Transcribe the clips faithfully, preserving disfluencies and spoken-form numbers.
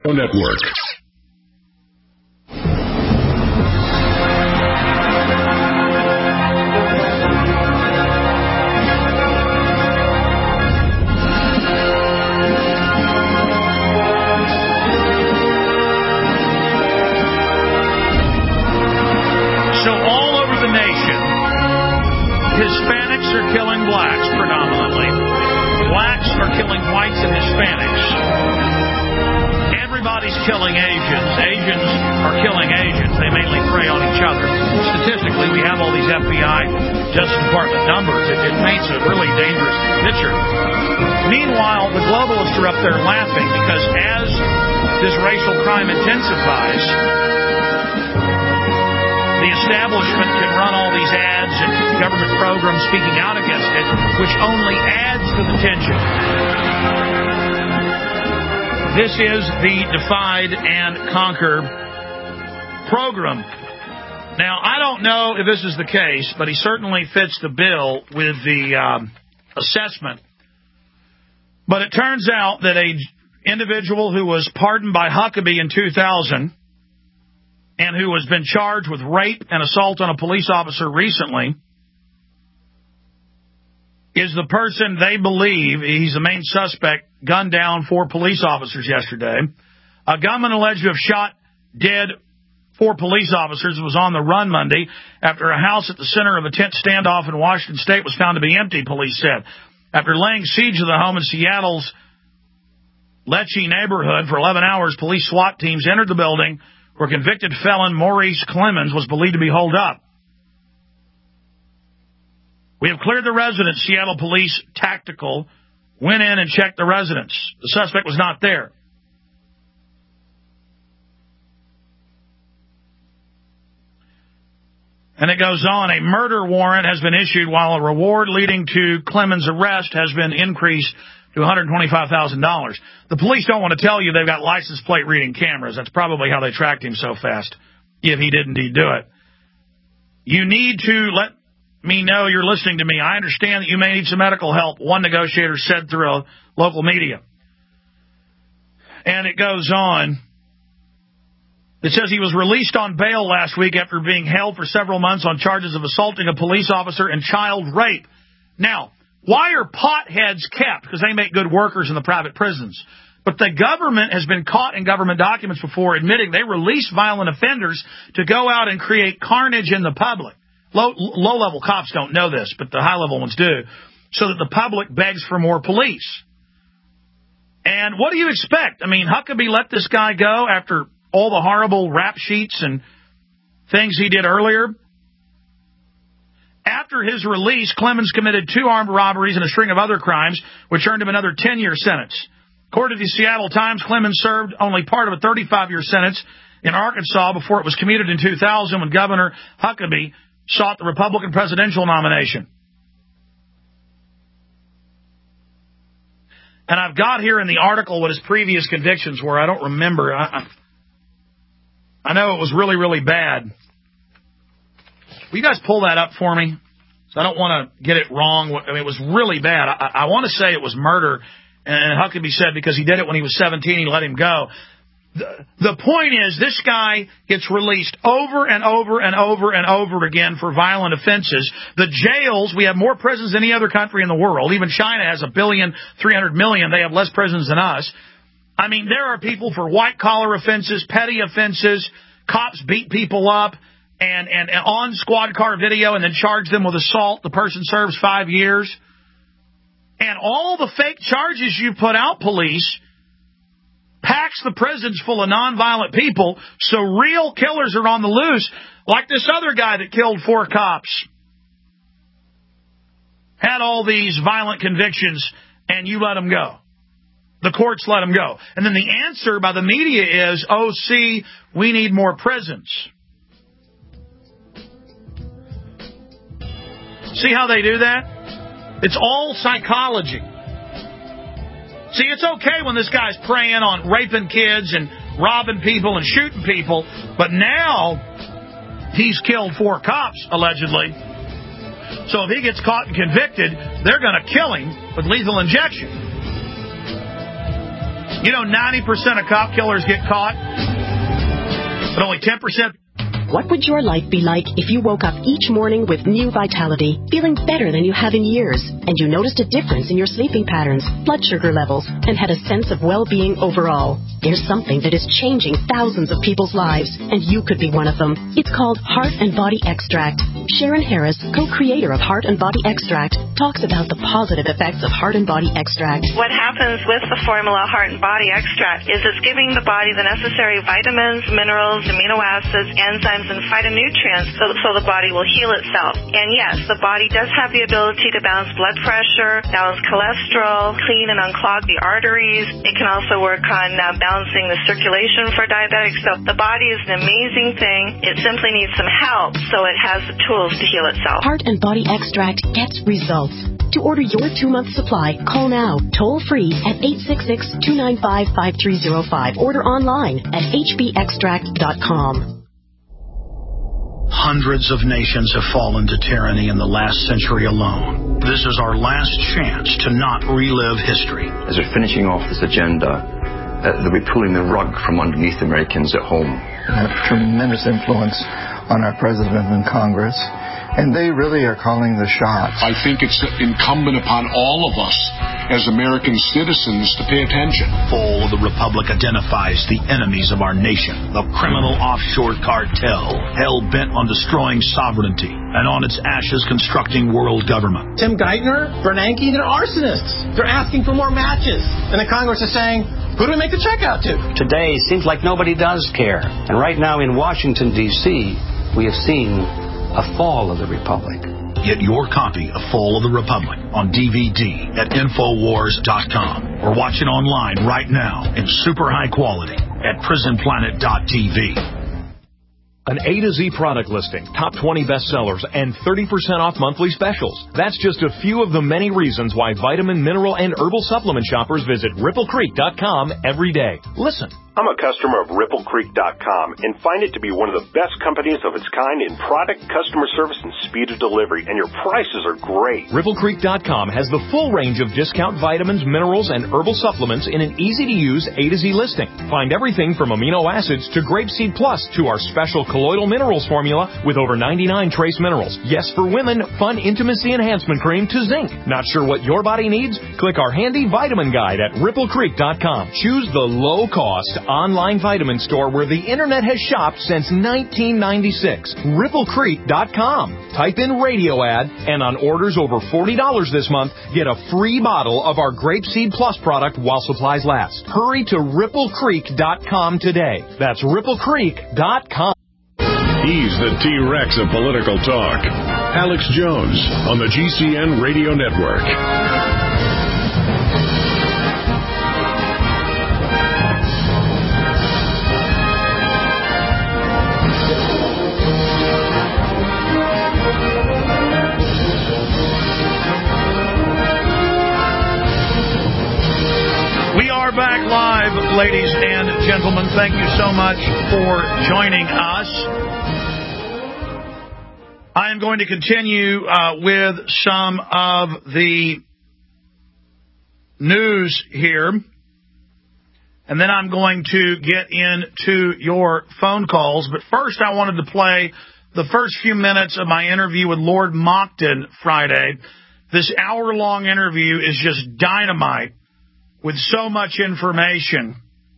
Network. So all over the nation, Hispanics are killing blacks predominantly. Blacks are killing whites and Hispanics. Everybody's killing Asians. Asians are killing Asians. They mainly prey on each other. Statistically, we have all these F B I, Justice Department numbers. It, it paints a really dangerous picture. Meanwhile, the globalists are up there laughing because as this racial crime intensifies, the establishment can run all these ads and government programs speaking out against it, which only adds to the tension. This is the Divide and Conquer program. Now, I don't know if this is the case, but he certainly fits the bill with the um, assessment. But it turns out that a individual who was pardoned by Huckabee in two thousand and who has been charged with rape and assault on a police officer recently is the person they believe, he's the main suspect, gunned down four police officers yesterday. A gunman alleged to have shot dead four police officers was on the run Monday after a house at the center of a tense standoff in Washington State was found to be empty, police said. After laying siege to the home in Seattle's Lecce neighborhood for eleven hours, police SWAT teams entered the building where convicted felon Maurice Clemens was believed to be holed up. We have cleared the residence. Seattle Police Tactical went in and checked the residence. The suspect was not there. And it goes on. A murder warrant has been issued while a reward leading to Clemens' arrest has been increased to one hundred twenty-five thousand dollars. The police don't want to tell you they've got license plate reading cameras. That's probably how they tracked him so fast, if he did indeed do it. You need to let me know you're listening to me. I understand that you may need some medical help, one negotiator said through a local media. And it goes on. It says he was released on bail last week after being held for several months on charges of assaulting a police officer and child rape. Now, why are potheads kept? Because they make good workers in the private prisons. But the government has been caught in government documents before admitting they release violent offenders to go out and create carnage in the public. Low, low-level cops don't know this, but the high-level ones do, so that the public begs for more police. And what do you expect? I mean, Huckabee let this guy go after all the horrible rap sheets and things he did earlier. After his release, Clemens committed two armed robberies and a string of other crimes, which earned him another ten-year sentence. According to the Seattle Times, Clemens served only part of a thirty-five-year sentence in Arkansas before it was commuted in two thousand when Governor Huckabee sought the Republican presidential nomination. And I've got here in the article what his previous convictions were. I don't remember. I, I know it was really, really bad. Will you guys pull that up for me? So I don't want to get it wrong. I mean, it was really bad. I, I want to say it was murder. And Huckabee said because he did it when he was seventeen, he let him go. The, the point is, this guy gets released over and over and over and over again for violent offenses. The jails, we have more prisons than any other country in the world. Even China has a billion, three hundred million. They have less prisons than us. I mean, there are people for white-collar offenses, petty offenses. Cops beat people up and, and, and on squad car video and then charge them with assault. The person serves five years. And all the fake charges you put out, police, packs the prisons full of nonviolent people, so real killers are on the loose, like this other guy that killed four cops. Had all these violent convictions, and you let him go. The courts let him go. And then the answer by the media is, oh, see, we need more prisons. See how they do that? It's all psychology. See, it's okay when this guy's preying on raping kids and robbing people and shooting people, but now he's killed four cops, allegedly. So if he gets caught and convicted, they're going to kill him with lethal injection. You know, ninety percent of cop killers get caught, but only ten percent... What would your life be like if you woke up each morning with new vitality, feeling better than you have in years, and you noticed a difference in your sleeping patterns, blood sugar levels, and had a sense of well-being overall? There's something that is changing thousands of people's lives, and you could be one of them. It's called Heart and Body Extract. Sharon Harris, co-creator of Heart and Body Extract, talks about the positive effects of Heart and Body Extract. What happens with the formula Heart and Body Extract is it's giving the body the necessary vitamins, minerals, amino acids, enzymes, and phytonutrients so, so the body will heal itself. And yes, the body does have the ability to balance blood pressure, balance cholesterol, clean and unclog the arteries. It can also work on uh, balancing the circulation for diabetics. So the body is an amazing thing. It simply needs some help so it has the tools to heal itself. Heart and Body Extract gets results. To order your two-month supply, call now, toll-free at eight six six, two nine five, five three zero five. Order online at h b extract dot com. Hundreds of nations have fallen to tyranny in the last century alone. This is our last chance to not relive history. As we're finishing off this agenda, uh, they'll be pulling the rug from underneath Americans at home. They have tremendous influence on our president and Congress, and they really are calling the shots. I think it's incumbent upon all of us as American citizens to pay attention. Fall of the Republic identifies the enemies of our nation, the criminal offshore cartel, hell-bent on destroying sovereignty, and on its ashes constructing world government. Tim Geithner, Bernanke, they're arsonists. They're asking for more matches. And the Congress is saying, who do we make the check out to? Today seems like nobody does care. And right now in Washington, D C, we have seen a fall of the Republic. Get your copy of Fall of the Republic on D V D at Infowars dot com or watch it online right now in super high quality at Prison Planet dot T V. An A to Z product listing, top twenty bestsellers, and thirty percent off monthly specials. That's just a few of the many reasons why vitamin, mineral, and herbal supplement shoppers visit Ripple Creek dot com every day. Listen. I'm a customer of Ripple Creek dot com and find it to be one of the best companies of its kind in product, customer service, and speed of delivery, and your prices are great. Ripple Creek dot com has the full range of discount vitamins, minerals, and herbal supplements in an easy-to-use A to Z listing. Find everything from amino acids to Grapeseed Plus to our special colloidal minerals formula with over ninety-nine trace minerals. Yes, for women, fun intimacy enhancement cream to zinc. Not sure what your body needs? Click our handy vitamin guide at Ripple Creek dot com. Choose the low-cost online vitamin store where the internet has shopped since nineteen ninety-six. Ripple Creek dot com. Type in radio ad, and on orders over forty dollars this month, get a free bottle of our Grapeseed Plus product while supplies last. Hurry to Ripple Creek dot com today. That's Ripple Creek dot com. He's the T-Rex of political talk. Alex Jones on the G C N Radio Network. Back live, ladies and gentlemen. Thank you so much for joining us. I am going to continue uh, with some of the news here, and then I'm going to get into your phone calls. But first, I wanted to play the first few minutes of my interview with Lord Monckton Friday. This hour-long interview is just dynamite, with so much information.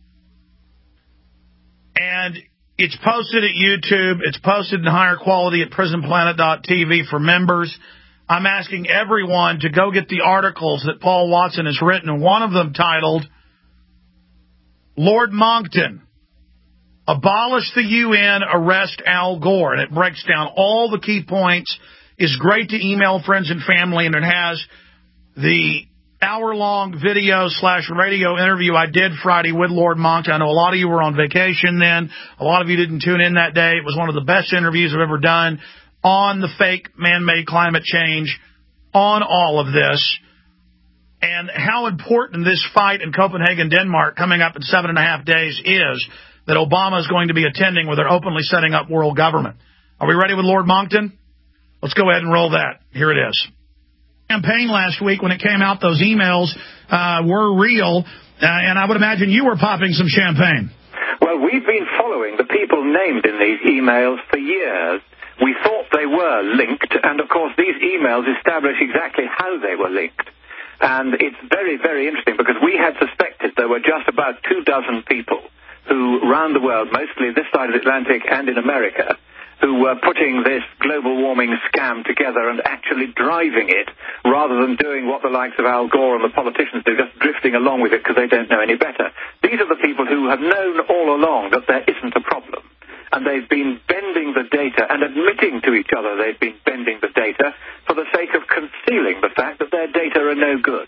And it's posted at YouTube. It's posted in higher quality at Prison Planet dot T V for members. I'm asking everyone to go get the articles that Paul Watson has written, one of them titled, Lord Monckton, Abolish the U N, Arrest Al Gore. And it breaks down all the key points. It's great to email friends and family, and it has the hour-long video slash radio interview I did Friday with Lord Monckton. I know a lot of you were on vacation then. A lot of you didn't tune in that day. It was one of the best interviews I've ever done on the fake man-made climate change, on all of this, and how important this fight in Copenhagen, Denmark, coming up in seven and a half days is, that Obama is going to be attending, where they're openly setting up world government. Are we ready with Lord Monckton? Let's go ahead and roll that. Here it is. Campaign last week, when it came out, those emails uh, were real. Uh, and I would imagine you were popping some champagne. Well, we've been following the people named in these emails for years. We thought they were linked, and of course these emails establish exactly how they were linked. And it's very, very interesting because we had suspected there were just about two dozen people who, round the world, mostly this side of the Atlantic and in America, who were putting this global warming scam together and actually driving it rather than doing what the likes of Al Gore and the politicians do, just drifting along with it because they don't know any better. These are the people who have known all along that there isn't a problem. And they've been bending the data and admitting to each other they've been bending the data for the sake of concealing the fact that their data are no good.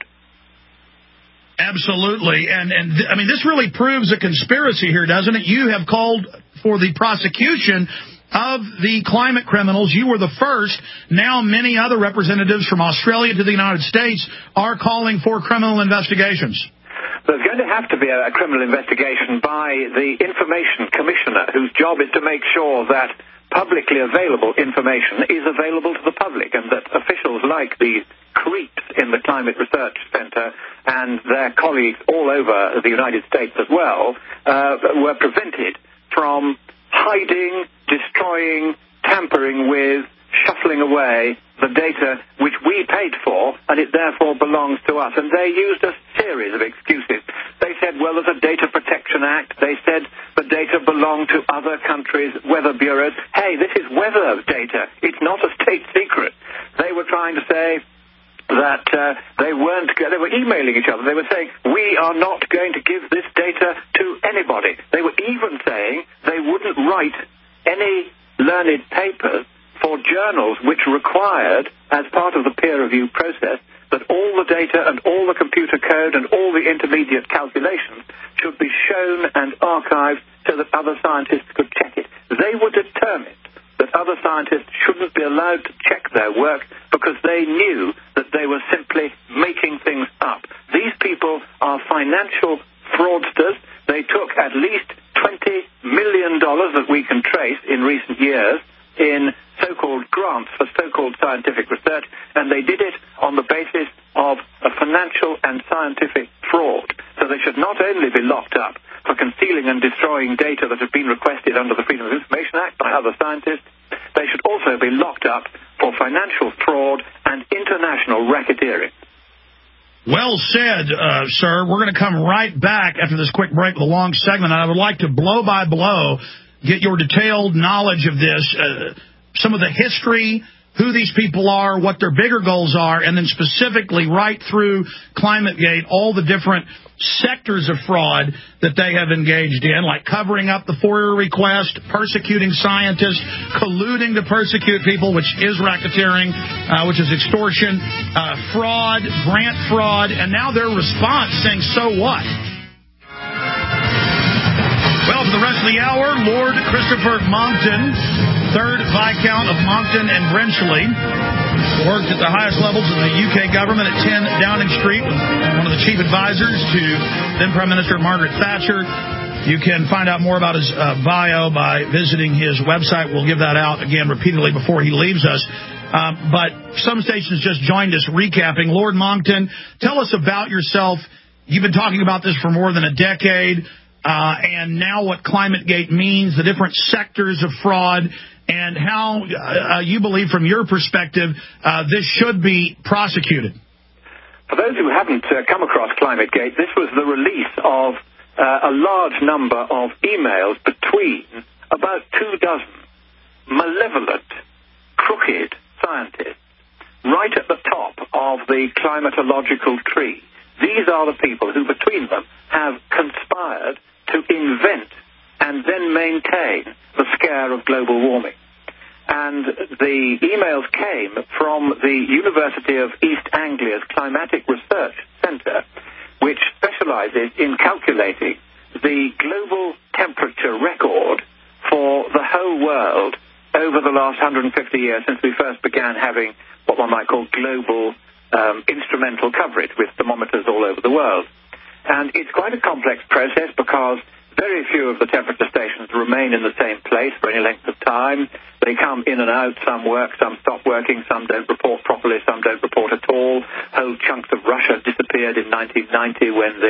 Absolutely. And, and th- I mean, this really proves a conspiracy here, doesn't it? You have called for the prosecution of the climate criminals. You were the first. Now many other representatives from Australia to the United States are calling for criminal investigations. There's going to have to be a, a criminal investigation by the Information Commissioner, whose job is to make sure that publicly available information is available to the public and that officials like these creeps in the Climate Research Center and their colleagues all over the United States as well uh, were prevented from hiding, destroying, tampering with, shuffling away the data which we paid for, and it therefore belongs to us. And they used a series of excuses. They said, well, there's a Data Protection Act. They said the data belonged to other countries' weather bureaus. Hey, this is weather data. It's not a state secret. They were trying to say that uh, they weren't, they were emailing each other. They were saying, we are not going to give this data to anybody. They were even saying they wouldn't write any learned papers for journals which required, as part of the peer review process, that all the data and all the computer code and all the intermediate calculations should be shown and archived so that other scientists could check it. They were determined that other scientists shouldn't be allowed to check their work because they knew that they were simply making things up. These people are financial fraudsters. They took at least twenty million dollars that we can trace in recent years in so-called grants for so-called scientific research, and they did it on the basis of a financial and scientific fraud. So they should not only be locked up for concealing and destroying data that has been requested under the Freedom of Information Act by other scientists, they should also be locked up for financial fraud and international racketeering. Well said, uh, sir. We're going to come right back after this quick break with a long segment, and I would like to blow by blow get your detailed knowledge of this, uh, some of the history, who these people are, what their bigger goals are, and then specifically right through ClimateGate, all the different sectors of fraud that they have engaged in, like covering up the FOIA request, persecuting scientists, colluding to persecute people, which is racketeering, uh, which is extortion, uh, fraud, grant fraud, and now their response saying, so what? Well, for the rest of the hour, Lord Christopher Monckton, third Viscount of Monckton and Brenchley, worked at the highest levels of the U K government at ten Downing Street, one of the chief advisors to then Prime Minister Margaret Thatcher. You can find out more about his uh, bio by visiting his website. We'll give that out again repeatedly before he leaves us. Um, but some stations just joined us recapping. Lord Monckton, tell us about yourself. You've been talking about this for more than a decade. Uh, and now what ClimateGate means, the different sectors of fraud, and how uh, you believe, from your perspective, uh, this should be prosecuted. For those who haven't uh, come across ClimateGate, this was the release of uh, a large number of emails between about two dozen malevolent, crooked scientists right at the top of the climatological tree. These are the people who, between them, have conspired to invent and then maintain the scare of global warming. And the emails came from the University of East Anglia's Climatic Research Centre, which specializes in calculating the global temperature record for the whole world over the last one hundred fifty years since we first began having what one might call global um, instrumental coverage with thermometers all over the world. And it's quite a complex process because very few of the temperature stations remain in the same place for any length of time. They come in and out. Some work, some stop working, some don't report properly, some don't report at all. Whole chunks of Russia disappeared in nineteen ninety when the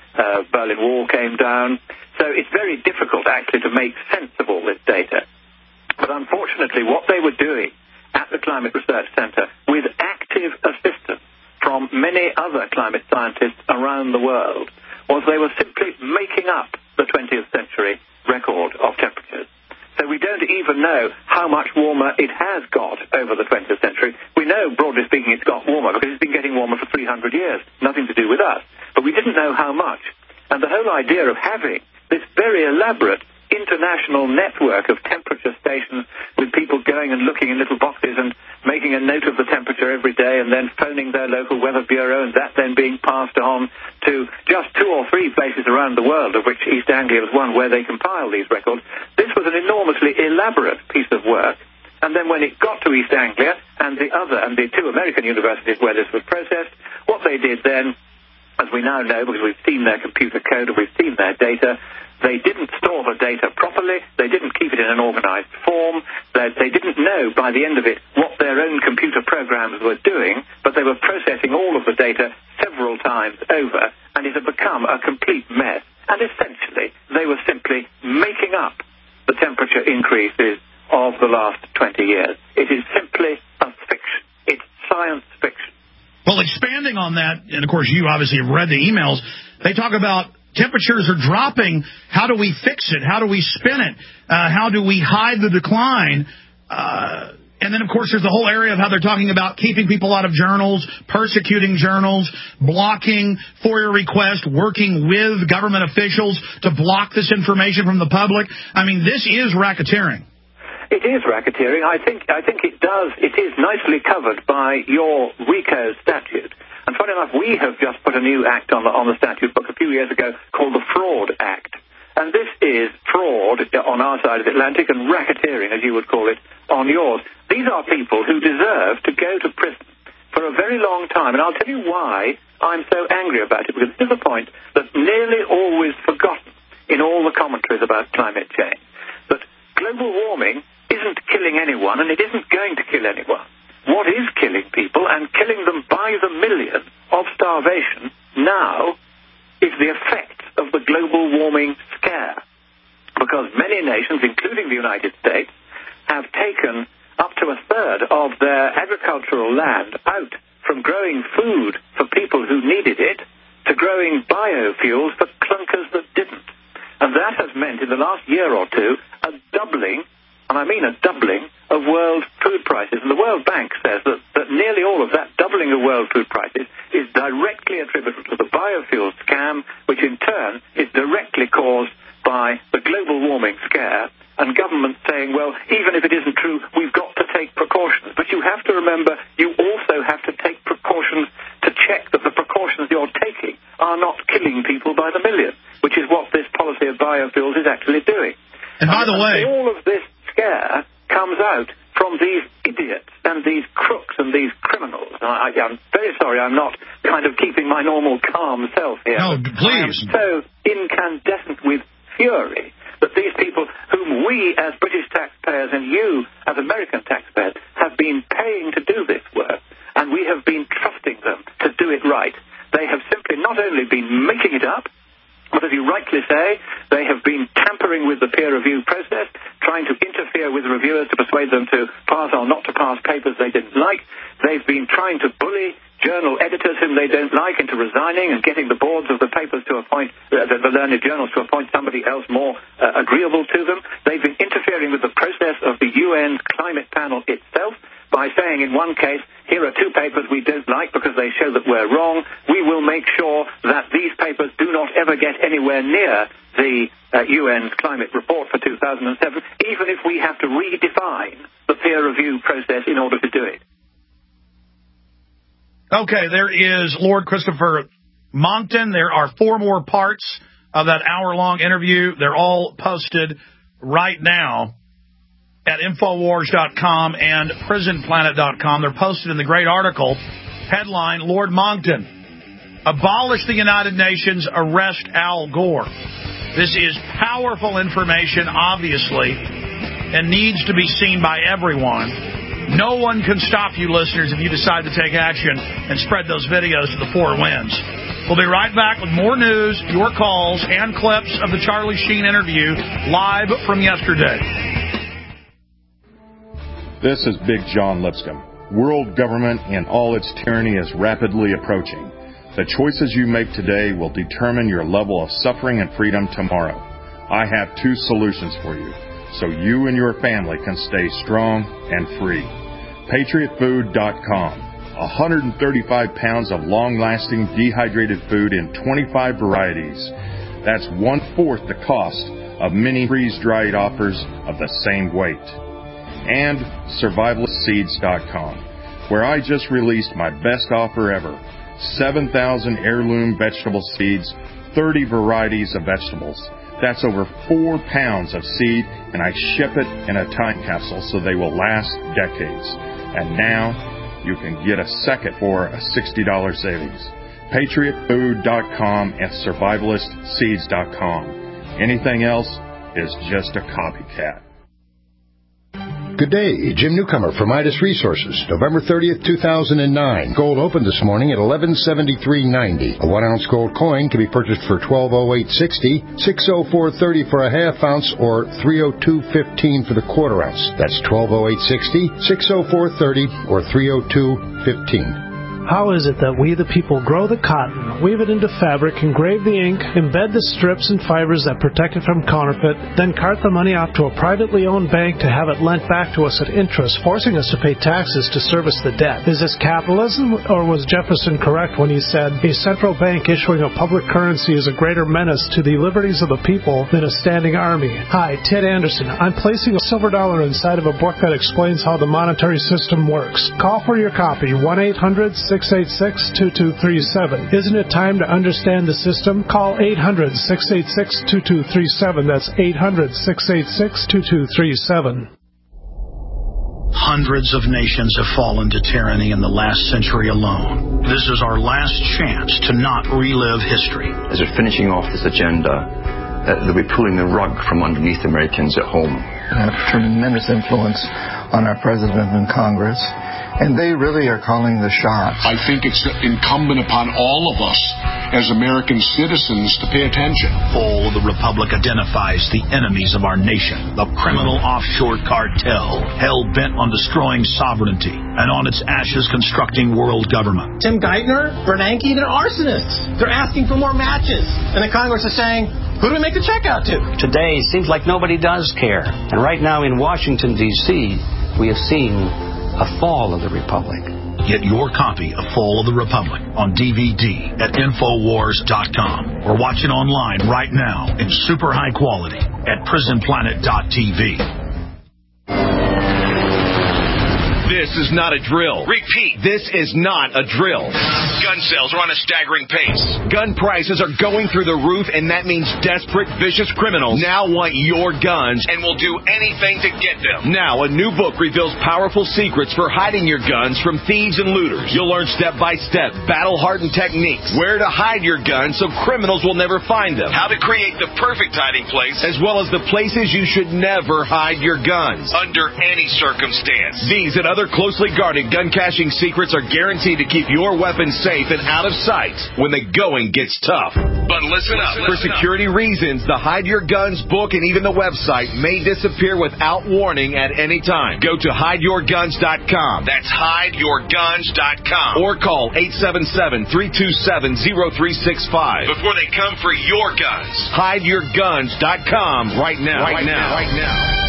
uh, Berlin Wall came down. So it's very difficult, actually, to make sense of all this data. But unfortunately, what they were doing at the Climate Research Centre, with active assistance from many other climate scientists around the world, was they were simply making up the twentieth century record of temperatures. So we don't even know how much warmer it has got over the twentieth century. We know, broadly speaking, it's got warmer because it's been getting warmer for three hundred years. Nothing to do with us. But we didn't know how much. And the whole idea of having this very elaborate international network of temperature stations with people going and looking in little boxes and making a note of the temperature every day and then phoning their local weather bureau, and that then being passed on to just two or three places around the world, of which East Anglia was one, where they compile these records. This was an enormously elaborate piece of work. And then when it got to East Anglia and the other, and the two American universities where this was processed, what they did then, as we now know because we've seen their computer code and we've seen their data, they didn't store the data properly, they didn't keep it in an organized form, they, they didn't know by the end of it what their own computer programs were doing, but they were processing all of the data several times over, and it had become a complete mess. And essentially, they were simply making up the temperature increases of the last twenty years. It is simply a fiction. It's science fiction. Well, expanding on that, and of course you obviously have read the emails, they talk about temperatures are dropping. How do we fix it? How do we spin it? Uh, how do we hide the decline? Uh, and then, of course, there's the whole area of how they're talking about keeping people out of journals, persecuting journals, blocking FOIA requests, working with government officials to block this information from the public. I mean, this is racketeering. It is racketeering. I think I think it does. It is nicely covered by your RICO statute. And funny enough, we have just put a new act on the, on the statute book a few years ago called the Fraud Act. And this is fraud on our side of the Atlantic and racketeering, as you would call it, on yours. These are people who deserve to go to prison for a very long time. And I'll tell you why I'm so angry about it, because this is a point that's nearly always forgotten in all the commentaries about climate change. That global warming isn't killing anyone, and it isn't going to kill anyone. What is killing people, and killing them by the million of starvation now, is the effect of the global warming scare. Because many nations, including the United States, have taken up to a third of their agricultural land out from growing food for people who needed it to growing biofuels for clunkers that didn't. And that has meant in the last year or two a doubling, and I mean a doubling, of world food prices. And the World Bank says that, that nearly all of that doubling of world food prices is directly attributable to the biofuel scam, which in turn is directly caused by the global warming scare, and governments saying, well, even if it isn't true, we've got to take precautions. But you have to remember, you also have to take precautions to check that the precautions you're taking are not killing people by the million, which is what this policy of biofuels is actually doing. And by the and way, all of this scare comes out from these idiots and these crooks and these criminals. I, I'm very sorry I'm not kind of keeping my normal calm self here. No, please. I am so incandescent with fury that these people whom we as British taxpayers and you as American taxpayers have been paying to do this work, and we have been trusting them to do it right, they have simply not only been making it up, but as you rightly say, they have been tampering with the peer review process, trying to interfere with reviewers to persuade them to pass or not to pass papers they didn't like. They've been trying to bully journal editors whom they don't like into resigning and getting the boards of the papers to appoint, uh, the, the learned journals to appoint somebody else more uh, agreeable to them. They've been interfering with the process of the U N's climate panel itself by saying in one case, here are two papers we don't like because they show that we're wrong. We will make sure that these papers do not ever get anywhere near the uh, U N's climate report for two thousand seven, even if we have to redefine the peer review process in order to do it. Okay, there is Lord Christopher Monckton. There are four more parts of that hour-long interview. They're all posted right now at Infowars dot com and Prison Planet dot com. They're posted in the great article. Headline, Lord Monckton, abolish the United Nations, arrest Al Gore. This is powerful information, obviously, and needs to be seen by everyone. No one can stop you, listeners, if you decide to take action and spread those videos to the four winds. We'll be right back with more news, your calls, and clips of the Charlie Sheen interview live from yesterday. This is Big John Lipscomb. World government and all its tyranny is rapidly approaching. The choices you make today will determine your level of suffering and freedom tomorrow. I have two solutions for you, so you and your family can stay strong and free. Patriot Food dot com. one hundred thirty-five pounds of long-lasting dehydrated food in twenty-five varieties. That's one-fourth the cost of many freeze-dried offers of the same weight. And Survivalist Seeds dot com, where I just released my best offer ever. seven thousand heirloom vegetable seeds, thirty varieties of vegetables. That's over four pounds of seed, and I ship it in a time capsule so they will last decades. And now you can get a second for a sixty dollars savings. Patriot Food dot com and Survivalist Seeds dot com. Anything else is just a copycat. Good day, Jim Newcomer from Midas Resources, November thirtieth, two thousand nine. Gold opened this morning at eleven seventy-three ninety. A one-ounce gold coin can be purchased for twelve oh eight sixty, six oh four thirty for a half ounce, or three oh two fifteen for the quarter ounce. That's twelve oh eight sixty, six oh four thirty, or three oh two fifteen. How is it that we, the people, grow the cotton, weave it into fabric, engrave the ink, embed the strips and fibers that protect it from counterfeit, then cart the money off to a privately owned bank to have it lent back to us at interest, forcing us to pay taxes to service the debt? Is this capitalism, or was Jefferson correct when he said, a central bank issuing a public currency is a greater menace to the liberties of the people than a standing army? Hi, Ted Anderson. I'm placing a silver dollar inside of a book that explains how the monetary system works. Call for your copy, one eight hundred six eight six two two three seven. Isn't it time to understand the system? Call eight hundred six eight six two two three seven. That's eight hundred six eight six two two three seven. Hundreds of nations have fallen to tyranny in the last century alone. This is our last chance to not relive history. As we're finishing off this agenda, uh, they'll be pulling the rug from underneath Americans at home. I have tremendous influence on our president and Congress, and they really are calling the shots. I think it's incumbent upon all of us as American citizens to pay attention. Fall of the Republic identifies the enemies of our nation, the criminal offshore cartel, hell-bent on destroying sovereignty, and on its ashes constructing world government. Tim Geithner, Bernanke, they're arsonists. They're asking for more matches. And the Congress is saying, who do we make the check out to? Today, it seems like nobody does care. And right now in Washington, D C, we have seen a fall of the Republic. Get your copy of Fall of the Republic on D V D at Infowars dot com or watch it online right now in super high quality at Prison Planet dot T V. This is not a drill. Repeat, this is not a drill. Gun sales are on a staggering pace. Gun prices are going through the roof, and that means desperate, vicious criminals now want your guns and will do anything to get them. Now, a new book reveals powerful secrets for hiding your guns from thieves and looters. You'll learn step-by-step, battle-hardened techniques, where to hide your guns so criminals will never find them, how to create the perfect hiding place, as well as the places you should never hide your guns. Under any circumstance. These and other closely guarded gun caching secrets are guaranteed to keep your weapons safe and out of sight when the going gets tough. But listen up. For security reasons, the Hide Your Guns book and even the website may disappear without warning at any time. Go to Hide Your Guns dot com. That's Hide Your Guns dot com. Or call eight seven seven, three two seven, zero three six five. Before they come for your guns. Hide Your Guns dot com right now. Right, right now. now. Right now.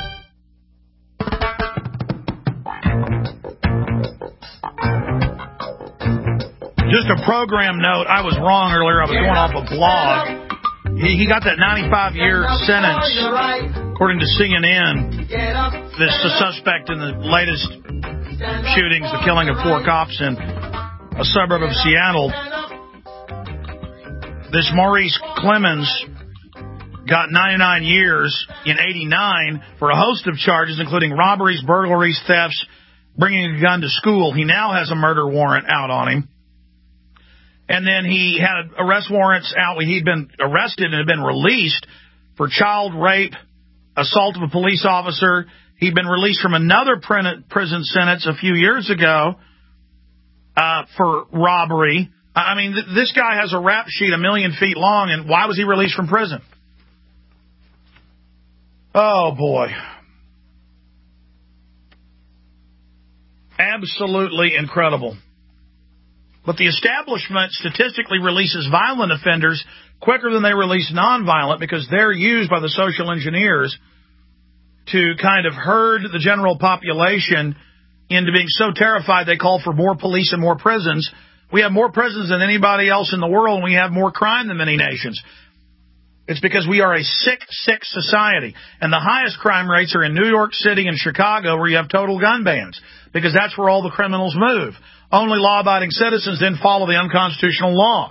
Just a program note. I was wrong earlier. I was going off a blog. He, he got that ninety-five year sentence, according to C N N. This the suspect in the latest shootings, the killing of four cops in a suburb of Seattle. This Maurice Clemens got ninety-nine years in eighty-nine for a host of charges, including robberies, burglaries, thefts, bringing a gun to school. He now has a murder warrant out on him. And then he had arrest warrants out. He'd been arrested and had been released for child rape, assault of a police officer. He'd been released from another prison sentence a few years ago uh, for robbery, I mean, th- this guy has a rap sheet a million feet long, and why was he released from prison? Oh, boy. Absolutely incredible. But the establishment statistically releases violent offenders quicker than they release nonviolent because they're used by the social engineers to kind of herd the general population into being so terrified they call for more police and more prisons. We have more prisons than anybody else in the world, and we have more crime than many nations. It's because we are a sick, sick society. And the highest crime rates are in New York City and Chicago, where you have total gun bans, because that's where all the criminals move. Only law-abiding citizens then follow the unconstitutional law.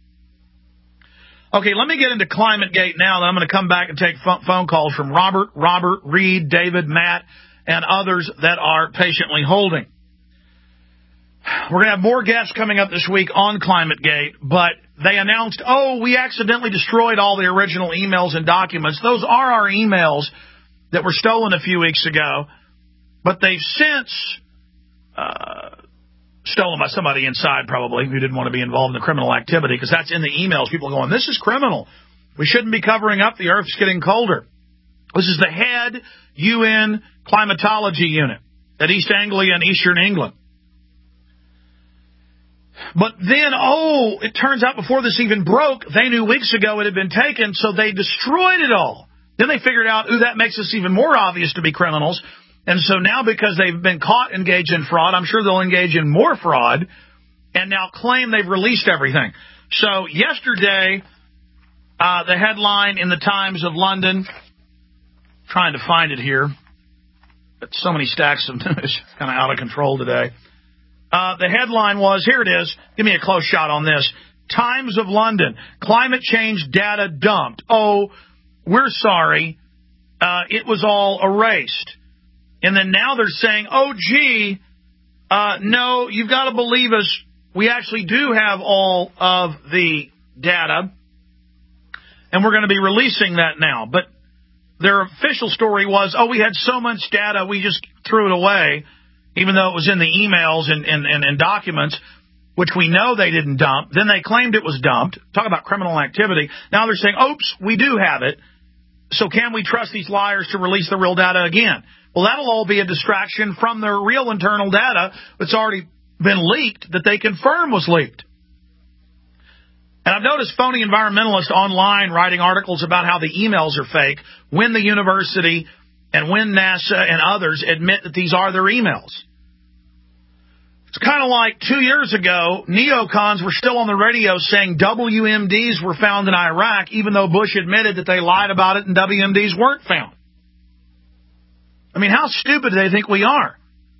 Okay, let me get into ClimateGate now, then I'm going to come back and take phone calls from Robert, Robert, Reed, David, Matt, and others that are patiently holding. We're going to have more guests coming up this week on ClimateGate, but they announced, oh, we accidentally destroyed all the original emails and documents. Those are our emails that were stolen a few weeks ago, but they've since uh, stolen by somebody inside probably who didn't want to be involved in the criminal activity, because that's in the emails. People are going, this is criminal. We shouldn't be covering up. The Earth's getting colder. This is the head U N climatology unit at East Anglia in Eastern England. But then, oh, it turns out before this even broke, they knew weeks ago it had been taken, so they destroyed it all. Then they figured out, ooh, that makes us even more obvious to be criminals. And so now, because they've been caught engaged in fraud, I'm sure they'll engage in more fraud and now claim they've released everything. So yesterday, uh, the headline in the Times of London, trying to find it here, but so many stacks of news, kind of out of control today. Uh, the headline was, here it is, give me a close shot on this, Times of London, climate change data dumped. Oh, we're sorry, uh, it was all erased. And then now they're saying, oh, gee, uh, no, you've got to believe us, we actually do have all of the data, and we're going to be releasing that now. But their official story was, oh, we had so much data, we just threw it away, even though it was in the emails and, and, and, and documents, which we know they didn't dump. Then they claimed it was dumped. Talk about criminal activity. Now they're saying, oops, we do have it. So can we trust these liars to release the real data again? Well, that'll all be a distraction from their real internal data that's already been leaked, that they confirm was leaked. And I've noticed phony environmentalists online writing articles about how the emails are fake when the university and when NASA and others admit that these are their emails. It's kind of like two years ago, neocons were still on the radio saying W M Ds were found in Iraq, even though Bush admitted that they lied about it and W M Ds weren't found. I mean, how stupid do they think we are?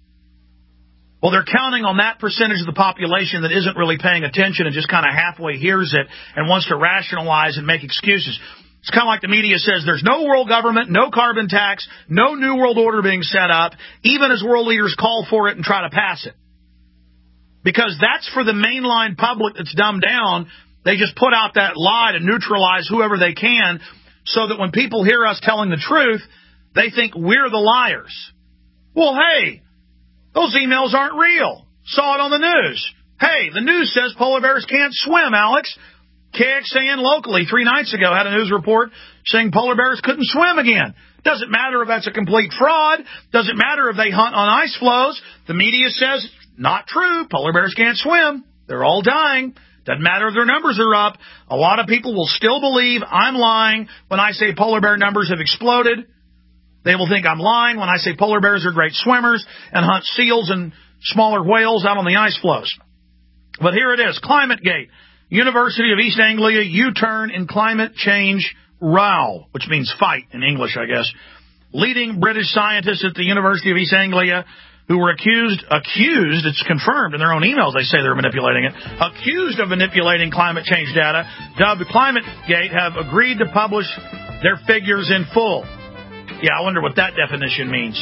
Well, they're counting on that percentage of the population that isn't really paying attention and just kind of halfway hears it and wants to rationalize and make excuses. It's kind of like the media says there's no world government, no carbon tax, no new world order being set up, even as world leaders call for it and try to pass it. Because that's for the mainline public that's dumbed down. They just put out that lie to neutralize whoever they can so that when people hear us telling the truth, they think we're the liars. Well, hey, those emails aren't real. Saw it on the news. Hey, the news says polar bears can't swim, Alex. K X A N locally three nights ago had a news report saying polar bears couldn't swim again. Doesn't matter if that's a complete fraud. Doesn't matter if they hunt on ice floes. The media says, not true. Polar bears can't swim. They're all dying. Doesn't matter if their numbers are up. A lot of people will still believe I'm lying when I say polar bear numbers have exploded. They will think I'm lying when I say polar bears are great swimmers and hunt seals and smaller whales out on the ice floes. But here it is, ClimateGate. University of East Anglia, U-turn in climate change row, which means fight in English, I guess. Leading British scientists at the University of East Anglia who were accused, accused, it's confirmed in their own emails, they say they're manipulating it, accused of manipulating climate change data, dubbed ClimateGate, have agreed to publish their figures in full. Yeah, I wonder what that definition means.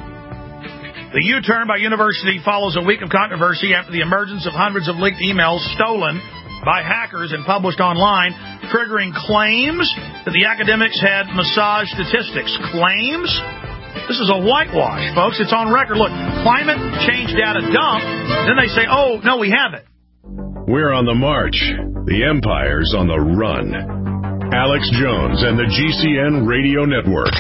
The U-turn by university follows a week of controversy after the emergence of hundreds of leaked emails stolen by hackers and published online, triggering claims that the academics had massaged statistics. Claims? This is a whitewash, folks. It's on record. Look, climate change data dumped. Then they say, oh, no, we haven't. We're on the march. The empire's on the run. Alex Jones and the G C N Radio Network.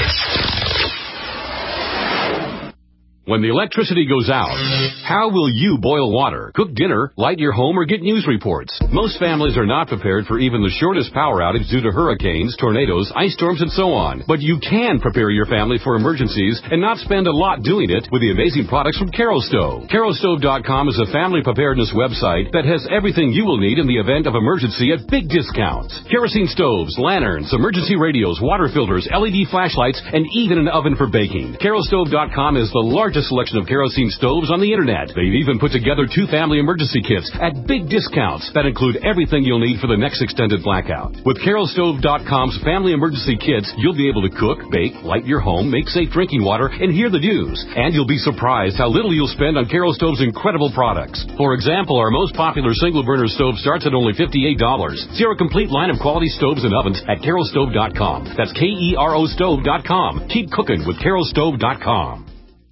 When the electricity goes out, how will you boil water, cook dinner, light your home, or get news reports? Most families are not prepared for even the shortest power outage due to hurricanes, tornadoes, ice storms, and so on. But you can prepare your family for emergencies and not spend a lot doing it with the amazing products from Kerostove. Kerostove dot com is a family preparedness website that has everything you will need in the event of emergency at big discounts. Kerosene stoves, lanterns, emergency radios, water filters, L E D flashlights, and even an oven for baking. Kerostove dot com is the largest selection of kerosene stoves on the internet. They've even put together two family emergency kits at big discounts that include everything you'll need for the next extended blackout. With Kerostove dot com's family emergency kits, you'll be able to cook, bake, light your home, make safe drinking water, and hear the news. And you'll be surprised how little you'll spend on Kerostove's incredible products. For example, our most popular single burner stove starts at only fifty-eight dollars. See our complete line of quality stoves and ovens at Kerostove dot com. That's K E R O stove dot com. Keep cooking with Kerostove dot com.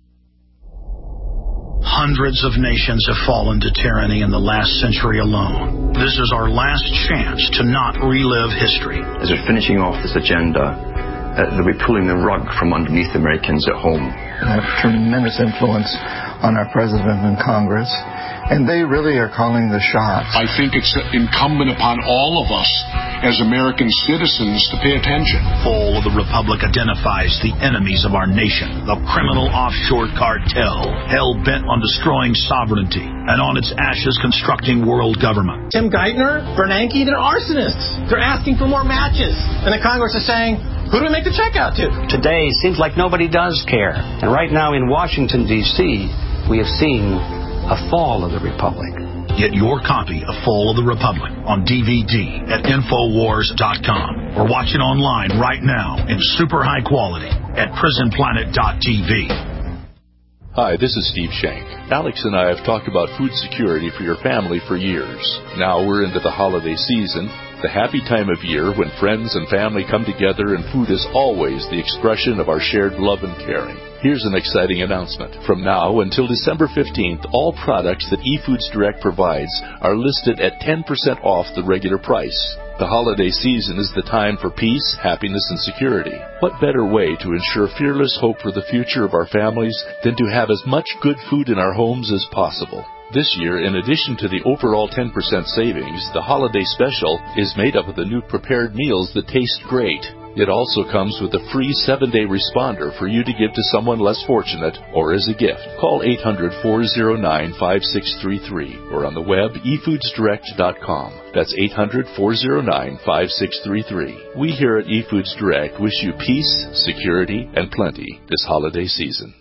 Hundreds of nations have fallen to tyranny in the last century alone. This is our last chance to not relive history. As we're finishing off this agenda, uh, they'll be pulling the rug from underneath Americans at home. They have tremendous influence on our president and Congress, and they really are calling the shots. I think it's incumbent upon all of us as American citizens to pay attention. Fall of the Republic identifies the enemies of our nation, the criminal offshore cartel, hell-bent on destroying sovereignty, and on its ashes constructing world government. Tim Geithner, Bernanke, they're arsonists. They're asking for more matches. And the Congress is saying, who do we make the check out to? Today seems like nobody does care. And right now in Washington, D C, we have seen a fall of the Republic. Get your copy of Fall of the Republic on D V D at Infowars dot com or watch it online right now in super high quality at Prison Planet dot T V. Hi, this is Steve Shank. Alex and I have talked about food security for your family for years. Now we're into the holiday season, the happy time of year when friends and family come together and food is always the expression of our shared love and caring. Here's an exciting announcement. From now until December fifteenth, all products that eFoods Direct provides are listed at ten percent off the regular price. The holiday season is the time for peace, happiness, and security. What better way to ensure fearless hope for the future of our families than to have as much good food in our homes as possible? This year, in addition to the overall ten percent savings, the holiday special is made up of the new prepared meals that taste great. It also comes with a free seven-day responder for you to give to someone less fortunate or as a gift. Call eight hundred, four oh nine, five six three three or on the web e foods direct dot com. That's eight hundred, four oh nine, five six three three. We here at eFoods Direct wish you peace, security, and plenty this holiday season.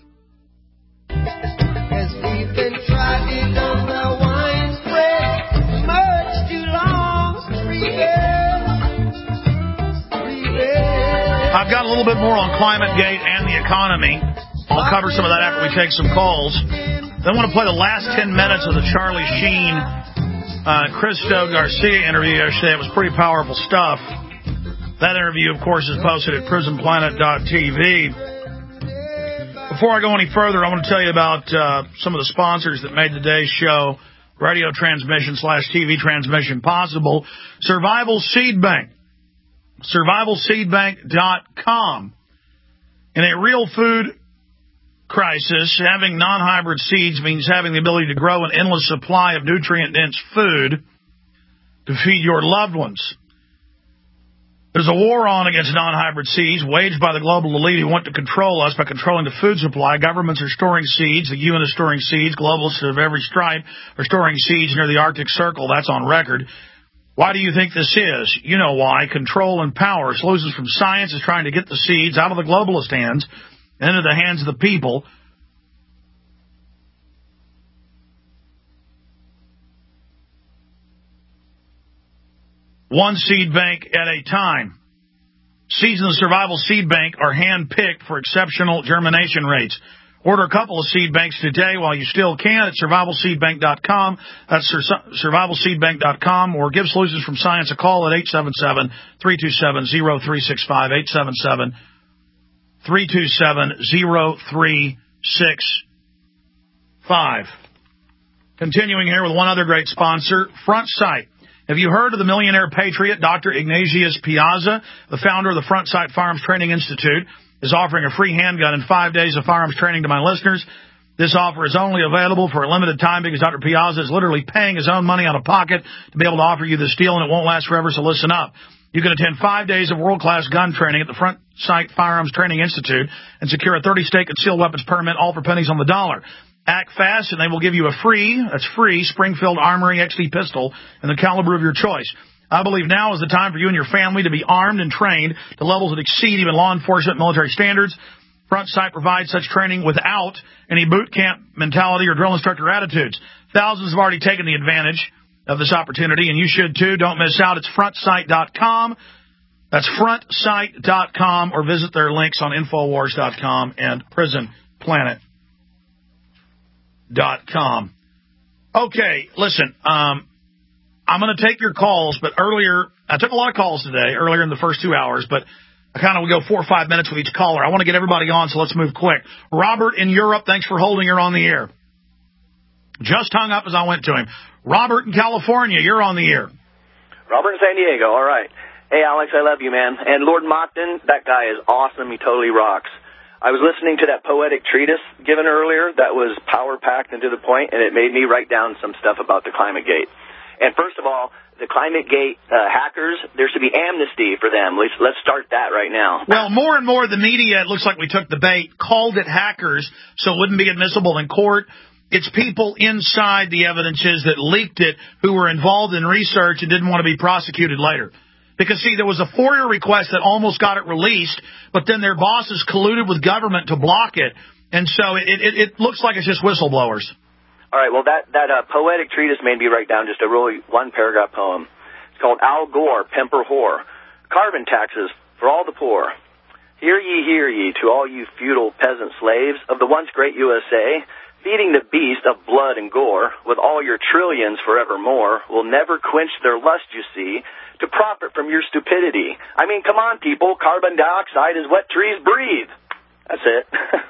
I've got a little bit more on ClimateGate and the economy. I'll cover some of that after we take some calls. Then I want to play the last ten minutes of the Charlie Sheen, uh, Cristo Garcia interview yesterday. It was pretty powerful stuff. That interview, of course, is posted at Prison Planet dot T V. Before I go any further, I want to tell you about uh, some of the sponsors that made today's show, radio transmission slash T V transmission, possible. Survival Seed Bank. Survival Seed Bank dot com. In a real food crisis, having non-hybrid seeds means having the ability to grow an endless supply of nutrient-dense food to feed your loved ones. There's a war on against non-hybrid seeds waged by the global elite who want to control us by controlling the food supply. Governments are storing seeds. The U N is storing seeds. Globalists of every stripe are storing seeds near the Arctic Circle. That's on record. Why do you think this is? You know why. Control and power. Solutions from science is trying to get the seeds out of the globalist hands and into the hands of the people. One seed bank at a time. Seeds in the Survival Seed Bank are hand-picked for exceptional germination rates. Order a couple of seed banks today while you still can at Survival Seed Bank dot com. That's Survival Seed Bank dot com, or give Solutions from Science a call at eight seven seven, three two seven, zero three six five, eight seven seven, three two seven, zero three six five. Continuing here with one other great sponsor, Front Sight. Have you heard of the millionaire patriot, Doctor Ignatius Piazza, the founder of the Front Sight Firearms Training Institute, is offering a free handgun and five days of firearms training to my listeners. This offer is only available for a limited time because Doctor Piazza is literally paying his own money out of pocket to be able to offer you this deal, and it won't last forever, so listen up. You can attend five days of world-class gun training at the Front Sight Firearms Training Institute and secure a thirty-state concealed weapons permit, all for pennies on the dollar. Act fast, and they will give you a free, that's free, Springfield Armory X D pistol and the caliber of your choice. I believe now is the time for you and your family to be armed and trained to levels that exceed even law enforcement military standards. Front Sight provides such training without any boot camp mentality or drill instructor attitudes. Thousands have already taken the advantage of this opportunity, and you should too. Don't miss out. It's front sight dot com. That's front sight dot com, or visit their links on infowars dot com and prison planet dot com. Okay, listen, um, I'm going to take your calls, but earlier, I took a lot of calls today, earlier in the first two hours, but I kind of will go four or five minutes with each caller. I want to get everybody on, so let's move quick. Robert in Europe, thanks for holding. You're on the air. Just hung up as I went to him. Robert in California, you're on the air. Robert in San Diego, all right. Hey, Alex, I love you, man. And Lord Monckton, that guy is awesome. He totally rocks. I was listening to that poetic treatise given earlier that was power-packed and to the point, and it made me write down some stuff about the Climate Gate. And first of all, the Climate Gate uh, hackers, there should be amnesty for them. Let's, let's start that right now. Well, more and more the media, it looks like we took the bait, called it hackers so it wouldn't be admissible in court. It's people inside the evidences that leaked it who were involved in research and didn't want to be prosecuted later. Because, see, there was a FOIA request that almost got it released, but then their bosses colluded with government to block it. And so it, it, it looks like it's just whistleblowers. All right, well, that, that uh, poetic treatise made me write down just a really one-paragraph poem. It's called Al Gore, Pimp or Whore. Carbon taxes for all the poor. Hear ye, hear ye, to all you feudal peasant slaves of the once great U S A, feeding the beast of blood and gore with all your trillions forevermore will never quench their lust, you see, to profit from your stupidity. I mean, come on, people, carbon dioxide is what trees breathe. That's it.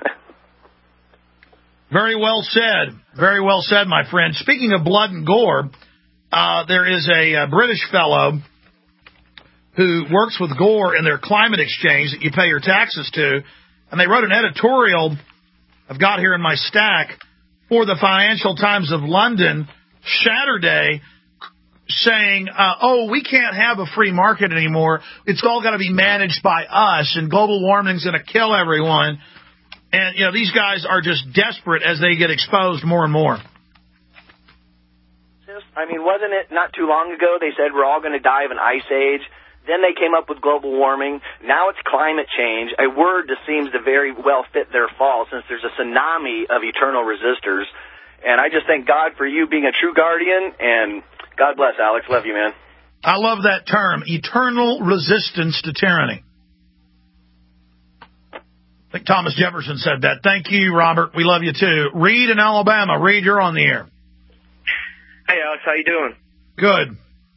Very well said. Very well said, my friend. Speaking of blood and gore, uh, there is a, a British fellow who works with Gore in their climate exchange that you pay your taxes to, and they wrote an editorial I've got here in my stack for the Financial Times of London Saturday saying, uh, oh, we can't have a free market anymore. It's all got to be managed by us, and global warming's going to kill everyone. And, you know, these guys are just desperate as they get exposed more and more. I mean, wasn't it not too long ago they said we're all going to die of an ice age? Then they came up with global warming. Now it's climate change, a word that seems to very well fit their fall since there's a tsunami of eternal resistors. And I just thank God for you being a true guardian, and God bless, Alex. Love you, man. I love that term, eternal resistance to tyranny. I think Thomas Jefferson said that. Thank you, Robert. We love you, too. Reed in Alabama. Reed, you're on the air. Hey, Alex. How you doing? Good.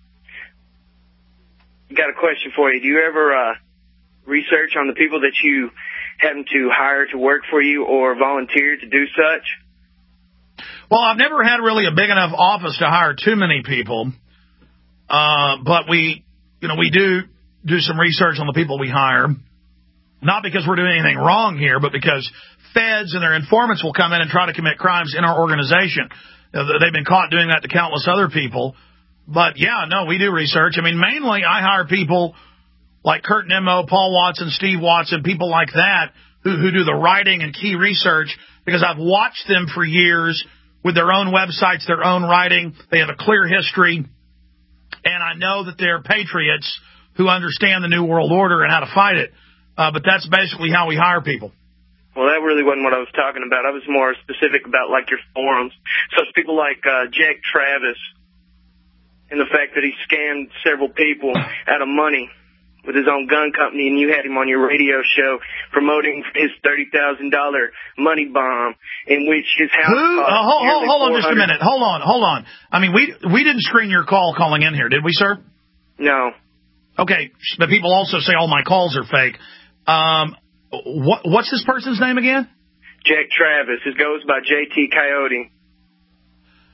Got a question for you. Do you ever uh, research on the people that you happen to hire to work for you or volunteer to do such? Well, I've never had really a big enough office to hire too many people, uh, but we, you know, we do do some research on the people we hire. Not because we're doing anything wrong here, but because feds and their informants will come in and try to commit crimes in our organization. They've been caught doing that to countless other people. But, yeah, no, we do research. I mean, mainly I hire people like Kurt Nimmo, Paul Watson, Steve Watson, people like that who, who do the writing and key research because I've watched them for years with their own websites, their own writing. They have a clear history. And I know that they're patriots who understand the New World Order and how to fight it. Uh, but that's basically how we hire people. Well, that really wasn't what I was talking about. I was more specific about, like, your forums. So it's people like uh, Jack Travis and the fact that he scammed several people out of money with his own gun company, and you had him on your radio show promoting his thirty thousand dollars money bomb in which his house Who? cost Uh, hold, hold, hold on just a minute. four hundred Hold on, hold on. I mean, we we didn't screen your call calling in here, did we, sir? No. Okay, but people also say all my calls are fake. Um, what what's this person's name again? Jack Travis. It goes by J T Coyote.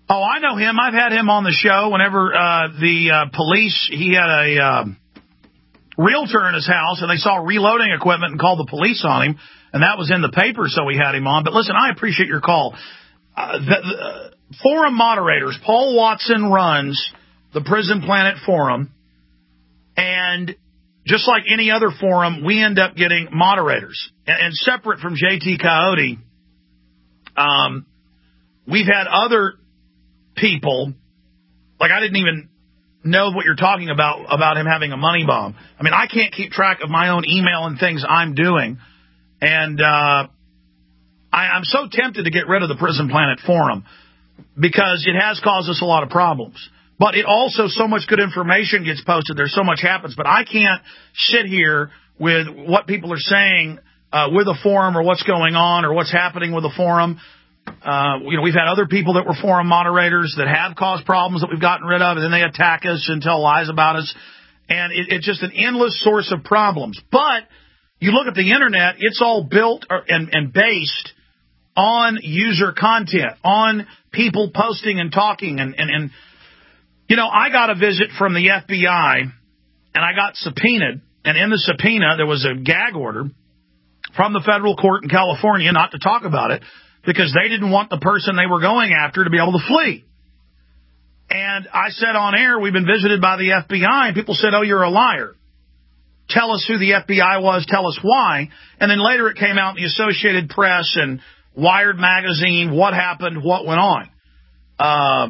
Oh, I know him. I've had him on the show whenever uh, the uh, police, he had a uh, realtor in his house, and they saw reloading equipment and called the police on him, and that was in the paper, so we had him on. But listen, I appreciate your call. Uh, the, the uh, forum moderators, Paul Watson runs the Prison Planet Forum, and just like any other forum, we end up getting moderators. And, and separate from J T Coyote, um, we've had other people, like I didn't even know what you're talking about, about him having a money bomb. I mean, I can't keep track of my own email and things I'm doing. And uh, I, I'm so tempted to get rid of the Prison Planet Forum because it has caused us a lot of problems. But it also, so much good information gets posted. There's so much happens. But I can't sit here with what people are saying uh, with a forum or what's going on or what's happening with the forum. Uh, you know, we've had other people that were forum moderators that have caused problems that we've gotten rid of, and then they attack us and tell lies about us. And it, it's just an endless source of problems. But you look at the Internet, it's all built or, and, and based on user content, on people posting and talking. And, and, and, you know, I got a visit from the F B I, and I got subpoenaed. And in the subpoena, there was a gag order from the federal court in California not to talk about it, because they didn't want the person they were going after to be able to flee. And I said on air, we've been visited by the F B I, and people said, oh, you're a liar. Tell us who the F B I was, tell us why. And then later it came out in the Associated Press and Wired Magazine, what happened, what went on. Uh,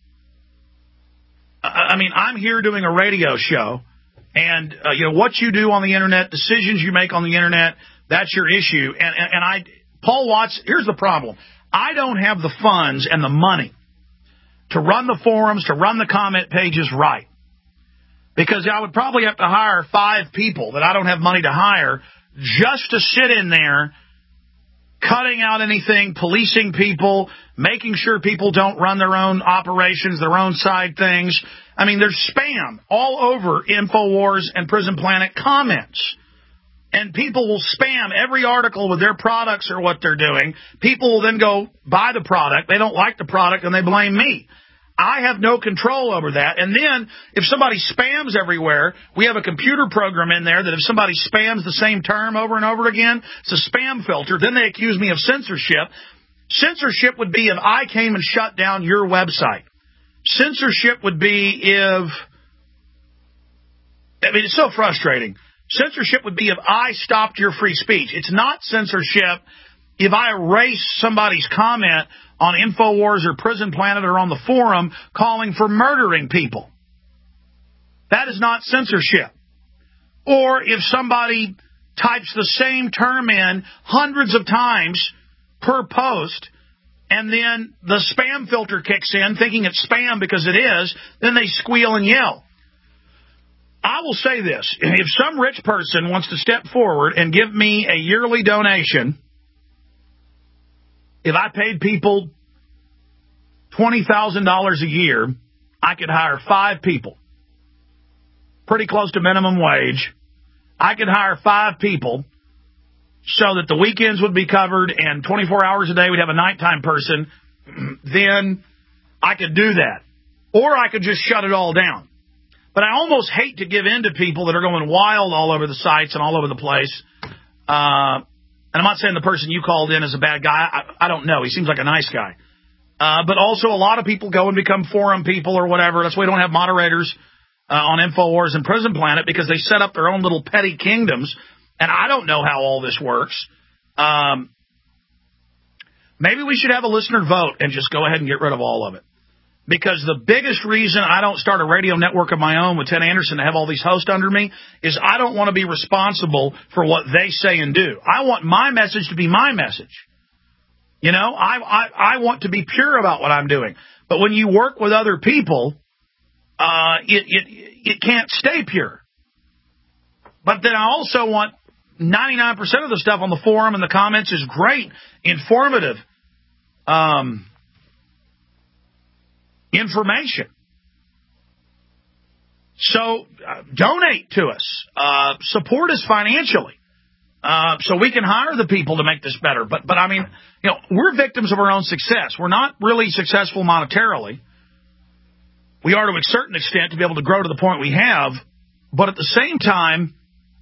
I mean, I'm here doing a radio show, and, uh, you know, what you do on the Internet, decisions you make on the Internet, that's your issue. And, and, and I... Paul Watts, here's the problem. I don't have the funds and the money to run the forums, to run the comment pages right. Because I would probably have to hire five people that I don't have money to hire just to sit in there cutting out anything, policing people, making sure people don't run their own operations, their own side things. I mean, there's spam all over InfoWars and Prison Planet comments. And people will spam every article with their products or what they're doing. People will then go buy the product. They don't like the product, and they blame me. I have no control over that. And then if somebody spams everywhere, we have a computer program in there that if somebody spams the same term over and over again, it's a spam filter. Then they accuse me of censorship. Censorship would be if I came and shut down your website. Censorship would be if... I mean, it's so frustrating. Censorship would be if I stopped your free speech. It's not censorship if I erase somebody's comment on InfoWars or Prison Planet or on the forum calling for murdering people. That is not censorship. Or if somebody types the same term in hundreds of times per post, and then the spam filter kicks in thinking it's spam because it is, then they squeal and yell. I will say this. If some rich person wants to step forward and give me a yearly donation, if I paid people twenty thousand dollars a year, I could hire five people. Pretty close to minimum wage. I could hire five people so that the weekends would be covered and twenty-four hours a day we'd have a nighttime person. Then I could do that. Or I could just shut it all down. But I almost hate to give in to people that are going wild all over the sites and all over the place. Uh, and I'm not saying the person you called in is a bad guy. I, I don't know. He seems like a nice guy. Uh, but also a lot of people go and become forum people or whatever. That's why we don't have moderators uh, on InfoWars and Prison Planet, because they set up their own little petty kingdoms. And I don't know how all this works. Um, maybe we should have a listener vote and just go ahead and get rid of all of it. Because the biggest reason I don't start a radio network of my own with Ted Anderson to have all these hosts under me is I don't want to be responsible for what they say and do. I want my message to be my message. You know, I, I, I want to be pure about what I'm doing. But when you work with other people, uh, it, it, it can't stay pure. But then I also want ninety-nine percent of the stuff on the forum and the comments is great, informative, um, information. So uh, donate to us. Uh, support us financially. Uh, so we can hire the people to make this better. But, but I mean, you know, we're victims of our own success. We're not really successful monetarily. We are to a certain extent to be able to grow to the point we have. But at the same time,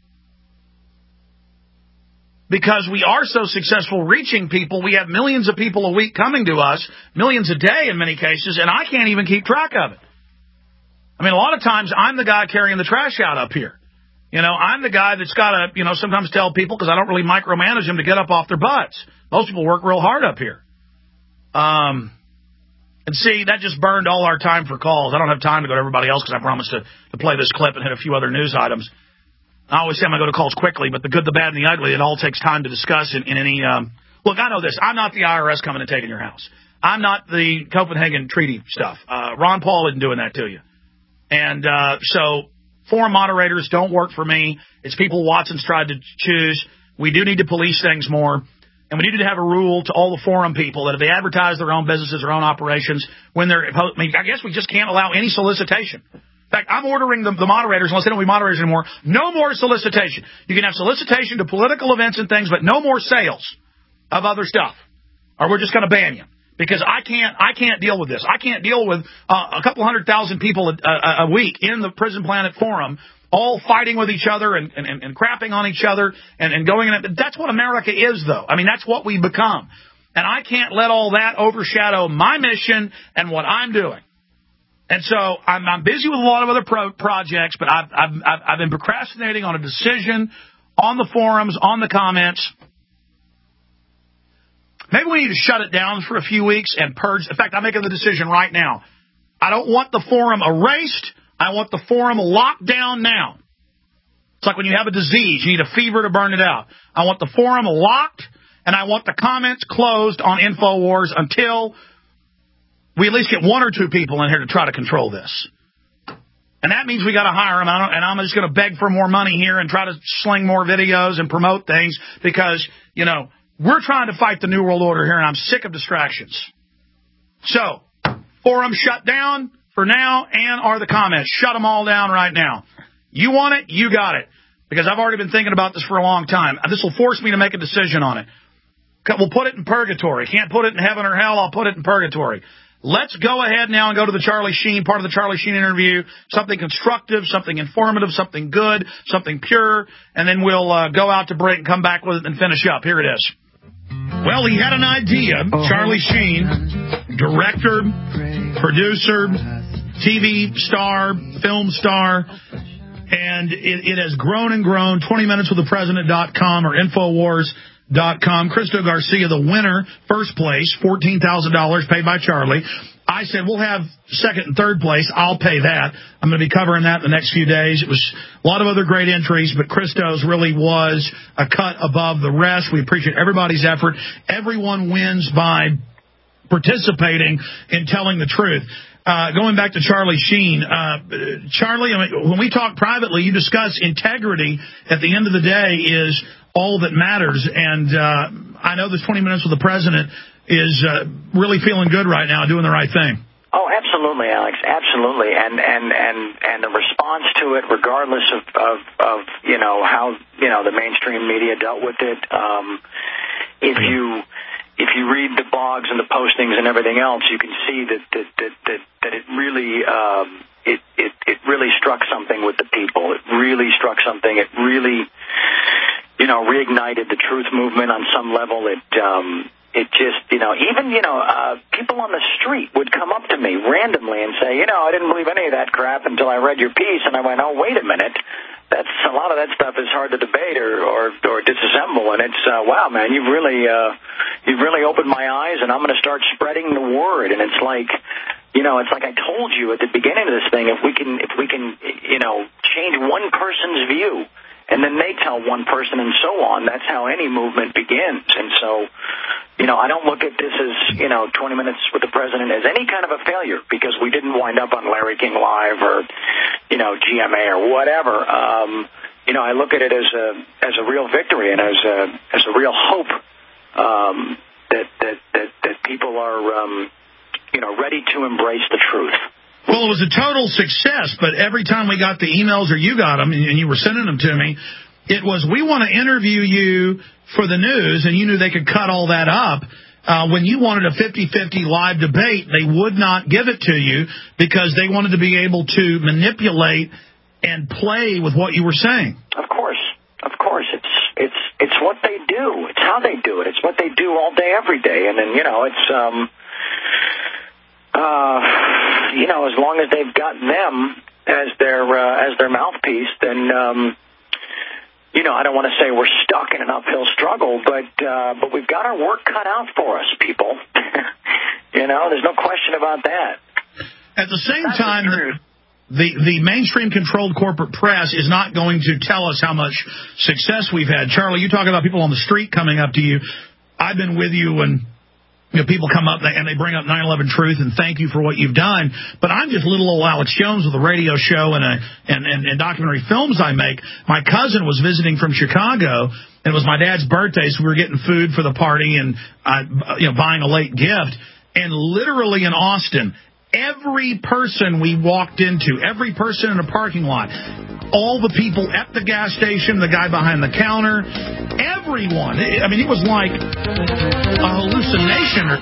because we are so successful reaching people, we have millions of people a week coming to us, millions a day in many cases, and I can't even keep track of it. I mean, a lot of times I'm the guy carrying the trash out up here. You know, I'm the guy that's got to, you know, sometimes tell people, because I don't really micromanage them, to get up off their butts. Most people work real hard up here. Um, and see, that just burned all our time for calls. I don't have time to go to everybody else because I promised to, to play this clip and hit a few other news items. I always say I'm going to go to calls quickly, but the good, the bad, and the ugly, it all takes time to discuss in, in any... Um, look, I know this. I'm not the I R S coming and taking your house. I'm not the Copenhagen Treaty stuff. Uh, Ron Paul isn't doing that to you. And uh, so forum moderators don't work for me. It's people Watson's tried to choose. We do need to police things more. And we need to have a rule to all the forum people that if they advertise their own businesses, their own operations, when they're... I mean, I guess we just can't allow any solicitation. In fact, I'm ordering the, the moderators, unless they don't be moderators anymore, no more solicitation. You can have solicitation to political events and things, but no more sales of other stuff, or we're just going to ban you. Because I can't, I can't deal with this. I can't deal with uh, a couple hundred thousand people a, a, a week in the Prison Planet forum, all fighting with each other and, and, and crapping on each other and, and going in. That's what America is, though. I mean, that's what we've become. And I can't let all that overshadow my mission and what I'm doing. And so I'm, I'm busy with a lot of other pro- projects, but I've, I've, I've been procrastinating on a decision on the forums, on the comments. Maybe we need to shut it down for a few weeks and purge. In fact, I'm making the decision right now. I don't want the forum erased. I want the forum locked down now. It's like when you have a disease, you need a fever to burn it out. I want the forum locked, and I want the comments closed on InfoWars until we at least get one or two people in here to try to control this. And that means we got to hire them, and I'm just going to beg for more money here and try to sling more videos and promote things because, you know, we're trying to fight the New World Order here, and I'm sick of distractions. So, forum shut down for now, and are the comments. Shut them all down right now. You want it, you got it. Because I've already been thinking about this for a long time. This will force me to make a decision on it. We'll put it in purgatory. Can't put it in heaven or hell, I'll put it in purgatory. Let's go ahead now and go to the Charlie Sheen, part of the Charlie Sheen interview, something constructive, something informative, something good, something pure, and then we'll uh, go out to break and come back with it and finish up. Here it is. Well, he had an idea, Charlie Sheen, director, producer, T V star, film star, and it, it has grown and grown. twenty minutes with the president dot com or Infowars dot com. Cristo Garcia, the winner, first place, fourteen thousand dollars paid by Charlie. I said, we'll have second and third place. I'll pay that. I'm going to be covering that in the next few days. It was a lot of other great entries, but Cristo's really was a cut above the rest. We appreciate everybody's effort. Everyone wins by participating in telling the truth. Uh, going back to Charlie Sheen, uh, Charlie, I mean, when we talk privately, you discuss integrity at the end of the day is all that matters. And uh, I know this twenty minutes with the president is uh, really feeling good right now, doing the right thing. Oh, absolutely, Alex, absolutely. And and, and, and the response to it, regardless of, of, of, you know, how, you know, the mainstream media dealt with it, um, if you... If you read the blogs and the postings and everything else, you can see that that that that, that it really um, it, it it really struck something with the people. It really struck something. It really, you know, reignited the truth movement on some level. It um, it just, you know, even you know, uh, people on the street would come up to me randomly and say, you know, I didn't believe any of that crap until I read your piece, and I went, oh, wait a minute. That's a lot of that stuff is hard to debate or or, or disassemble, and it's uh, wow, man, you've really uh, you've really opened my eyes, and I'm going to start spreading the word. And it's like, you know, it's like I told you at the beginning of this thing, if we can if we can you know change one person's view, and then they tell one person, and so on, that's how any movement begins. And so, you know, I don't look at this as, you know, twenty minutes with the president as any kind of a failure because we didn't wind up on Larry King Live or, you know, G M A or whatever. Um, you know, I look at it as a as a real victory and as a as a real hope um, that, that that that people are, um, you know, ready to embrace the truth. Well, it was a total success, but every time we got the emails or you got them and you were sending them to me, It was, we want to interview you for the news, and you knew they could cut all that up. Uh, when you wanted a fifty-fifty live debate, they would not give it to you because they wanted to be able to manipulate and play with what you were saying. Of course. Of course. It's it's it's what they do. It's how they do it. It's what they do all day, every day. And then, you know, it's, um, uh, you know, as long as they've got them as their, uh, as their mouthpiece, then, um, you know, I don't want to say we're stuck in an uphill struggle, but uh, but we've got our work cut out for us, people. You know, there's no question about that. At the same That's time, the, the mainstream controlled corporate press is not going to tell us how much success we've had. Charlie, you talk about people on the street coming up to you. I've been with you when you know, people come up and they bring up nine eleven Truth and thank you for what you've done. But I'm just little old Alex Jones with a radio show and, a, and, and, and documentary films I make. My cousin was visiting from Chicago, and it was my dad's birthday, so we were getting food for the party and uh, you know, buying a late gift. And literally in Austin, every person we walked into, every person in a parking lot, all the people at the gas station, the guy behind the counter, everyone. I mean, it was like a hallucination.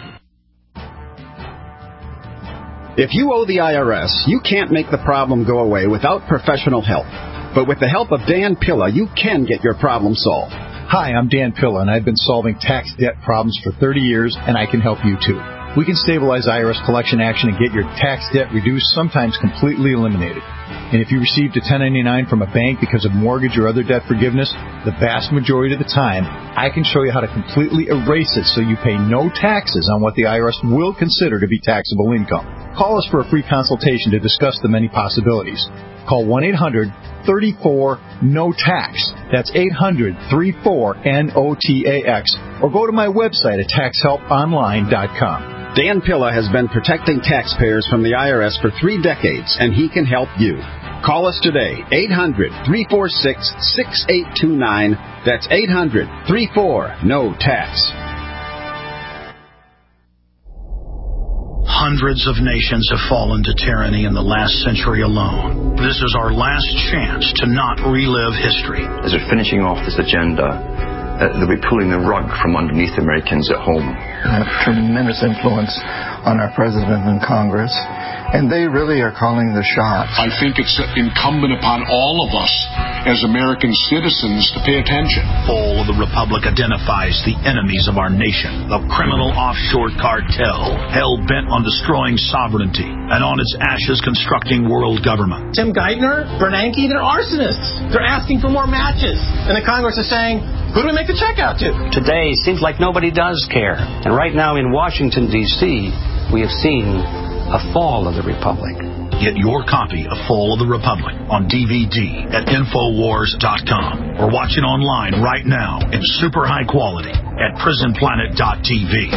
If you owe the I R S, you can't make the problem go away without professional help. But with the help of Dan Pilla, you can get your problem solved. Hi, I'm Dan Pilla, and I've been solving tax debt problems for thirty years, and I can help you too. We can stabilize I R S collection action and get your tax debt reduced, sometimes completely eliminated. And if you received a ten ninety-nine from a bank because of mortgage or other debt forgiveness, the vast majority of the time, I can show you how to completely erase it so you pay no taxes on what the I R S will consider to be taxable income. Call us for a free consultation to discuss the many possibilities. Call one eight hundred, three four, N O T A X. That's eight hundred, three four, N O T A X. Or go to my website at tax help online dot com. Dan Pilla has been protecting taxpayers from the I R S for three decades, and he can help you. Call us today, eight hundred, three four six, six eight two nine. That's eight hundred, three four, N O T A X. Hundreds of nations have fallen to tyranny in the last century alone. This is our last chance to not relive history. As we're finishing off this agenda, Uh, they'll be pulling the rug from underneath Americans at home. They have tremendous influence on our president and Congress, and they really are calling the shots. I think it's incumbent upon all of us as American citizens to pay attention. Fall of the Republic identifies the enemies of our nation, the criminal offshore cartel, hell-bent on destroying sovereignty, and on its ashes constructing world government. Tim Geithner, Bernanke, they're arsonists. They're asking for more matches. And the Congress is saying, who do we make the check out to? Today seems like nobody does care. And right now in Washington, D C, we have seen a fall of the Republic. Get your copy of Fall of the Republic on D V D at Infowars dot com or watch it online right now in super high quality at Prison Planet dot T V.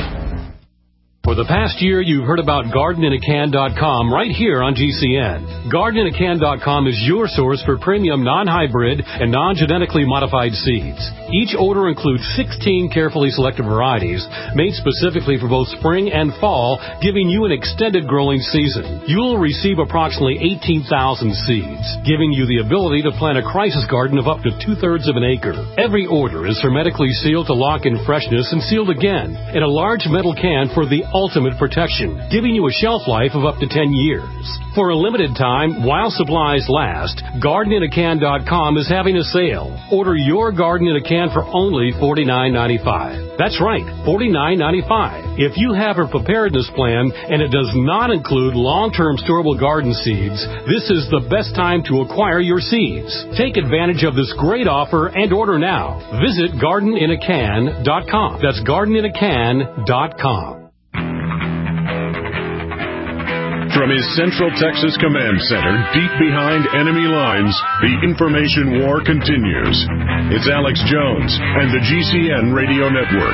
For the past year, you've heard about Garden in a Can dot com right here on G C N. Garden in a Can dot com is your source for premium non-hybrid and non-genetically modified seeds. Each order includes sixteen carefully selected varieties made specifically for both spring and fall, giving you an extended growing season. You'll receive approximately eighteen thousand seeds, giving you the ability to plant a crisis garden of up to two-thirds of an acre. Every order is hermetically sealed to lock in freshness and sealed again in a large metal can for the ultimate protection, giving you a shelf life of up to ten years. For a limited time, while supplies last, Garden in a Can dot com is having a sale. Order your Garden in a Can for only forty-nine ninety-five. That's right, forty-nine ninety-five. If you have a preparedness plan and it does not include long-term storable garden seeds, this is the best time to acquire your seeds. Take advantage of this great offer and order now. Visit Garden in a Can dot com. That's Garden in a Can dot com. From his Central Texas Command Center, deep behind enemy lines, the information war continues. It's Alex Jones and the G C N Radio Network.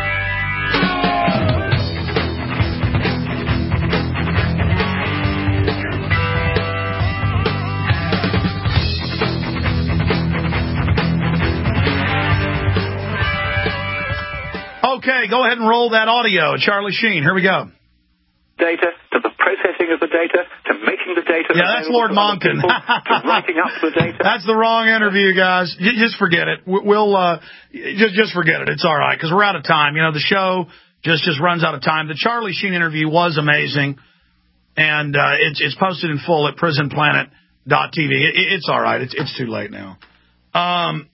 Okay, go ahead and roll that audio. Charlie Sheen, here we go. Data, to the processing of the data, to make taking the data. Yeah, that's Lord Monckton. to writing up the data. That's the wrong interview, guys. Just forget it. We'll uh, just just forget it. It's all right because we're out of time. You know, the show just just runs out of time. The Charlie Sheen interview was amazing, and uh, it's it's posted in full at prison planet dot t v. It, it's all right. It's it's too late now. Um,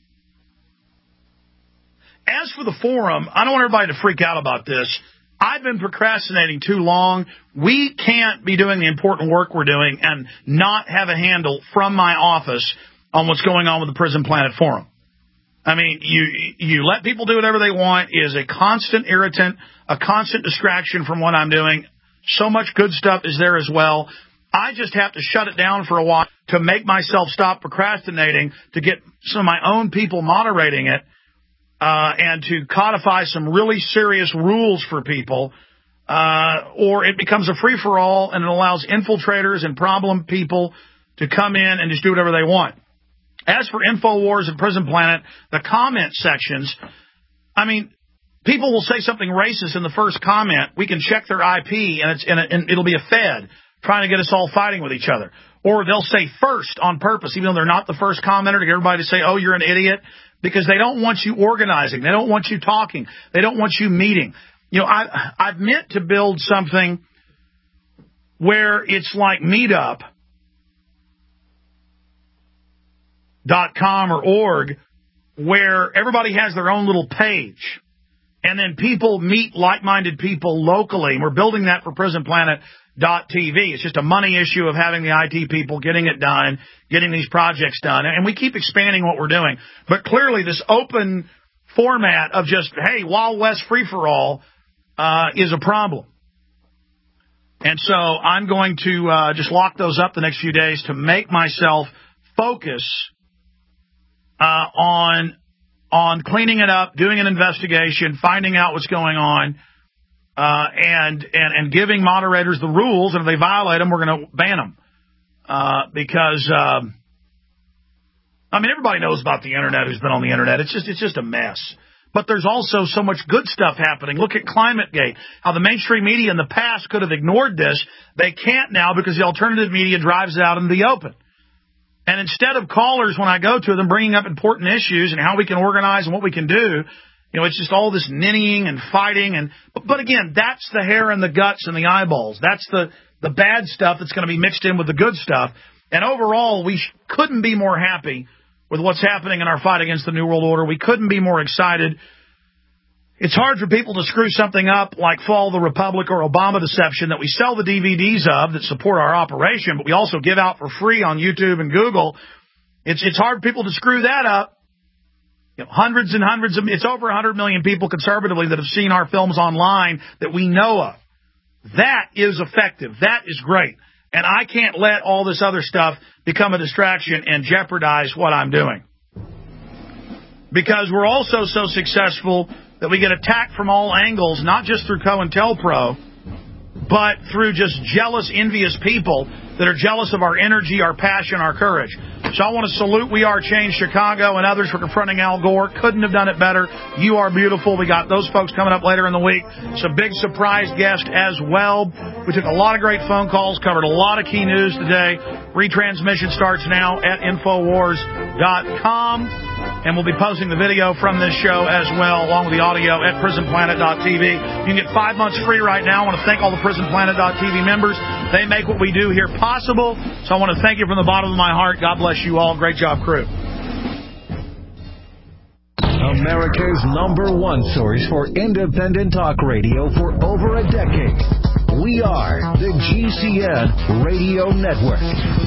as for the forum, I don't want everybody to freak out about this. I've been procrastinating too long. We can't be doing the important work we're doing and not have a handle from my office on what's going on with the Prison Planet Forum. I mean, you you let people do whatever they want is a constant irritant, a constant distraction from what I'm doing. So much good stuff is there as well. I just have to shut it down for a while to make myself stop procrastinating, to get some of my own people moderating it. Uh, and to codify some really serious rules for people, uh, or it becomes a free-for-all and it allows infiltrators and problem people to come in and just do whatever they want. As for InfoWars and Prison Planet, the comment sections, I mean, people will say something racist in the first comment. We can check their I P, and, it's, and, it, and it'll be a Fed trying to get us all fighting with each other. Or they'll say first on purpose, even though they're not the first commenter, to get everybody to say, oh, you're an idiot. Because they don't want you organizing. They don't want you talking. They don't want you meeting. You know, I, I've meant to build something where it's like meetup dot com or org, where everybody has their own little page. And then people meet like-minded people locally. And we're building that for prison planet dot t v. It's just a money issue of having the I T people getting it done, getting these projects done. And we keep expanding what we're doing. But clearly this open format of just, hey, Wild West free-for-all uh, is a problem. And so I'm going to uh, just lock those up the next few days to make myself focus uh, on on cleaning it up, doing an investigation, finding out what's going on, Uh, and, and, and giving moderators the rules, and if they violate them, we're going to ban them. Uh, because, um, I mean, everybody knows about the internet who's been on the internet. It's just, it's just a mess. But there's also so much good stuff happening. Look at ClimateGate, how the mainstream media in the past could have ignored this. They can't now because the alternative media drives it out in the open. And instead of callers, when I go to them, bringing up important issues and how we can organize and what we can do, you know, it's just all this ninnying and fighting. and But, but again, that's the hair and the guts and the eyeballs. That's the, the bad stuff that's going to be mixed in with the good stuff. And overall, we sh- couldn't be more happy with what's happening in our fight against the New World Order. We couldn't be more excited. It's hard for people to screw something up like Fall of the Republic or Obama Deception that we sell the D V Ds of that support our operation, but we also give out for free on YouTube and Google. It's, it's hard for people to screw that up. You know, hundreds and hundreds of, it's over one hundred million people conservatively that have seen our films online that we know of. That is effective. That is great. And I can't let all this other stuff become a distraction and jeopardize what I'm doing. Because we're also so successful that we get attacked from all angles, not just through COINTELPRO, but through just jealous, envious people that are jealous of our energy, our passion, our courage. So I want to salute We Are Change Chicago and others for confronting Al Gore. Couldn't have done it better. You Are Beautiful. We got those folks coming up later in the week. It's a big surprise guest as well. We took a lot of great phone calls, covered a lot of key news today. Retransmission starts now at InfoWars dot com. And we'll be posting the video from this show as well, along with the audio at prison planet dot t v. You can get five months free right now. I want to thank all the prison planet dot t v members. They make what we do here possible. So I want to thank you from the bottom of my heart. God bless you all. Great job, crew. America's number one source for independent talk radio for over a decade. We are the G C N Radio Network.